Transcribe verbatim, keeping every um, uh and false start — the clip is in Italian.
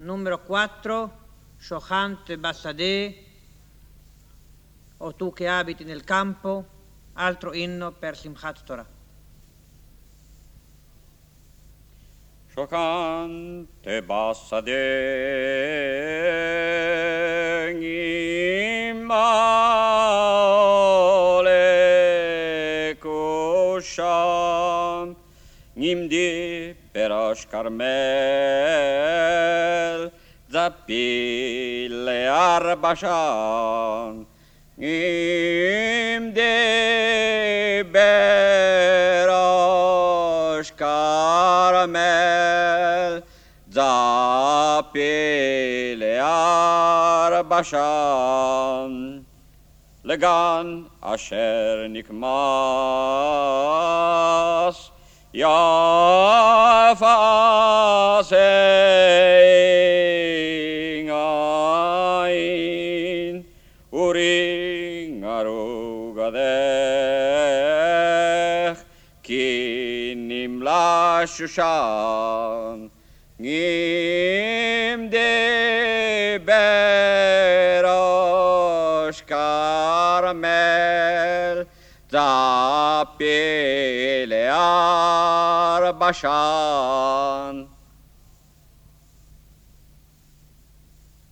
numero quattro, Shochant Bassadeh, o tu che abiti nel campo, altro inno per Simchat Torah. Shochant Bassadeh imale kosham nimdi perash Carmel zapile arbashan nimdi perash Carmel zapile arbashan Legan asher nikmas yafasein ain uring arugadech kinim lashushan ngim de berosh Carmel zapile arbashan